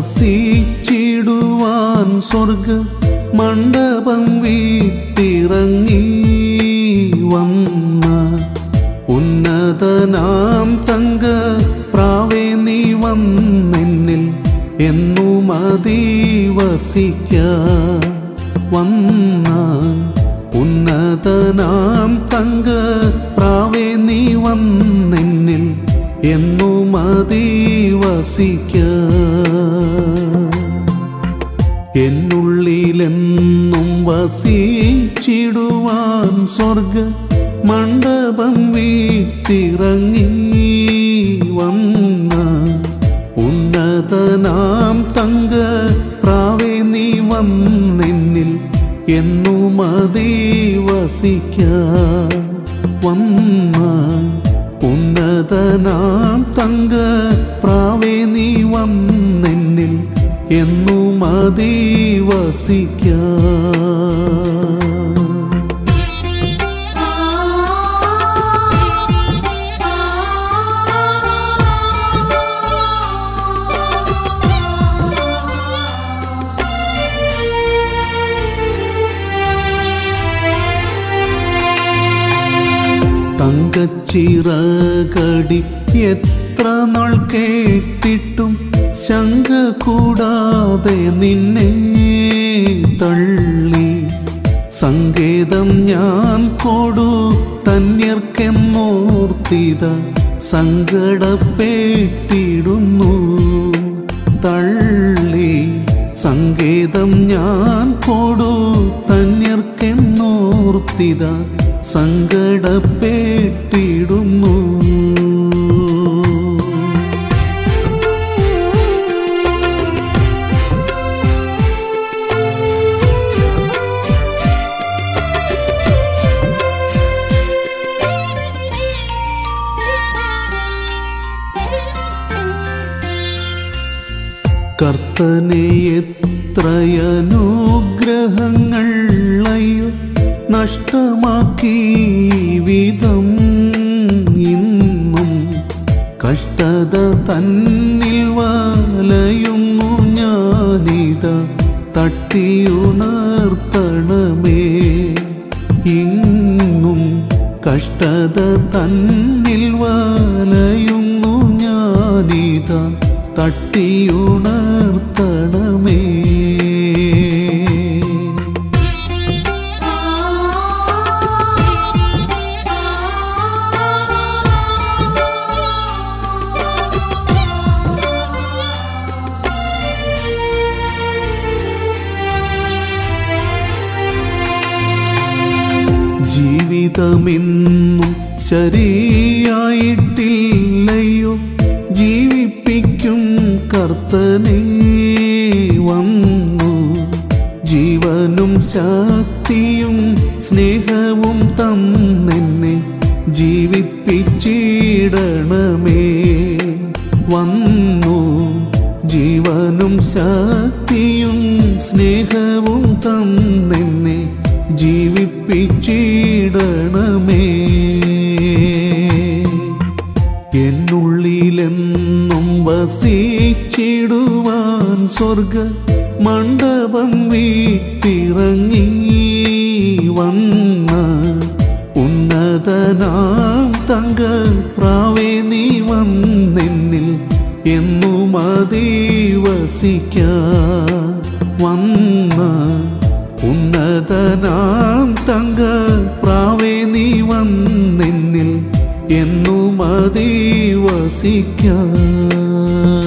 വസിച്ചിടുവാൻ സ്വർഗ മണ്ഡപം വിട്ടിറങ്ങി വന്ന ഉന്നതനാം തങ്ക പ്രാവേ നീ വന്നെന്നിൽ എന്നും അധിവസിക്ക വന്ന ഉന്നതനാം തങ്ക പ്രാവേ നീ വന്നെന്നിൽ എന്നും അധിവസിക്ക എന്നുള്ളിലെന്നും വസിച്ചിടുവാൻ സ്വർഗ മണ്ഡപം വിട്ടിറങ്ങി വന്ന ഉന്നതനാം തങ്ക പ്രാവേ നീ വന്നെന്നിൽ എന്നും അധിവസിക്ക വന്ന ഉന്നതനാം തങ്ക പ്രാവേ നീ വന്നെന്നിൽ എന്നും അധിവസിക്ക തങ്കച്ചിറകടി എത്ര നാൾ കേട്ടിട്ടും ശങ്ക കൂടാതെ നിന്നെ തള്ളി സങ്കേതം ഞാൻ കൊടു തന്യർക്കെന്നോർത്തിത സങ്കടപ്പെട്ടിടുന്നു തള്ളി സങ്കേതം ഞാൻ കൊടു തന്യർക്കെന്നോർത്തിത സങ്കടപ്പെട്ടിടുന്നു കർത്തനെ എത്രയനുഗ്രഹങ്ങൾ അയ്യോ നഷ്ടമാക്കി വിധം ഇന്നും കഷ്ടത തന്നിൽ വലയുന്നു ഞാനിത തട്ടിയുണർത്തണമേ ഇന്നും കഷ്ടത തന്നിൽ വലയുന്നു ഞാനിത തട്ടിയുണർത്തണമേ ജീവിതമെന്നും ശരിയായിട്ടില്ലയോ ജീവിപ്പിക്കും കർത്തനെ വന്നു ജീവനും ശക്തിയും സ്നേഹവും തന്നെന്നെ ജീവിപ്പിച്ചിടണമേ വന്നു ജീവനും ശക്തിയും സ്നേഹവും തന്നെന്നെ ജീവിപ്പിച്ചിടണമേ എന്നുള്ളിലെന്നും വസിച്ചിടുവാൻ സ്വർഗ മണ്ഡപം വിട്ടിറങ്ങി വന്ന ഉന്നതനാം തങ്ക പ്രാവേ നീ വന്നെന്നിൽ എന്നും അധിവസിക്ക വന്ന ഉന്നതനാം തങ്ക പ്രാവേ നീ വന്നെന്നിൽ എന്നും അധിവസിക്ക